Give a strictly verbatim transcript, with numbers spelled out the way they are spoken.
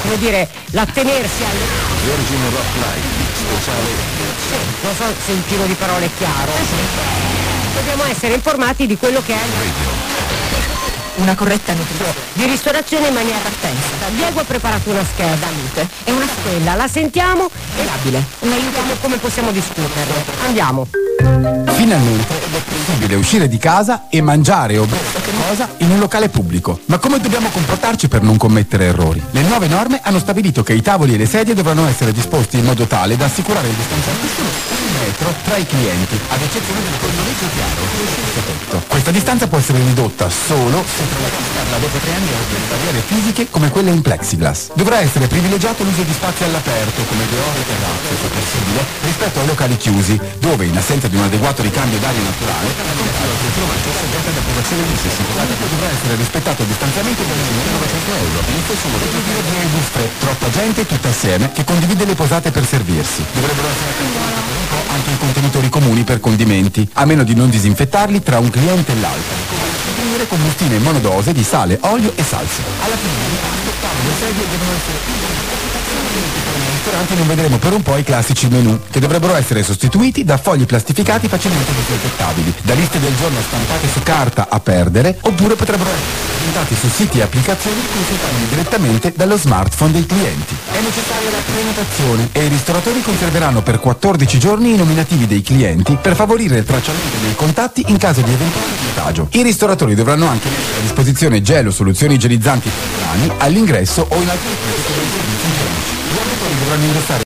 come dire, l'attenersi alle... Virgin Rock Live, speciale. Non so se il giro di parole è chiaro. Dobbiamo essere informati di quello che è una corretta nutrizione di ristorazione in maniera partenza. Diego ha preparato una scheda e una stella, la sentiamo e labile. Vediamo come possiamo discuterne. Andiamo. Finalmente è possibile uscire di casa e mangiare o bere qualcosa in un locale pubblico. Ma come dobbiamo comportarci per non commettere errori? Le nuove norme hanno stabilito che i tavoli e le sedie dovranno essere disposti in modo tale da assicurare il distanziamento un metro tra i clienti, ad eccezione del collegamento chiaro e del tetto. Questa distanza può essere ridotta solo se la dopo tre anni oltre le barriere fisiche come quelle in plexiglass. Dovrà essere privilegiato l'uso di spazi all'aperto come deore e terrazze, se possibile, rispetto ai locali chiusi, dove in assenza di un adeguato ricambio d'aria naturale la condizione è soggetta ad approvazione di sessanta. Dovrà essere rispettato il distanziamento del novecento euro. In stesso modo proibire due buste, troppa gente tutta assieme che condivide le posate per servirsi. Dovrebbero essere anche i contenitori comuni per condimenti, a meno di non disinfettarli tra un cliente e l'altro. Con bustine monodose di sale, olio e salsa. Alla fine le sedie devono essere... Nei ristoranti non vedremo per un po' i classici menù, che dovrebbero essere sostituiti da fogli plastificati facilmente disinfettabili, da liste del giorno stampate su carta a perdere, oppure potrebbero essere presentati su siti e applicazioni consultabili direttamente dallo smartphone dei clienti. È necessaria la prenotazione e i ristoratori conserveranno per quattordici giorni i nominativi dei clienti per favorire il tracciamento dei contatti in caso di eventuale contagio. I ristoratori dovranno anche mettere a disposizione gel o soluzioni igienizzanti temporanei all'ingresso o in alcuni punti dei servizi igienici. Gli operatori dovranno indossare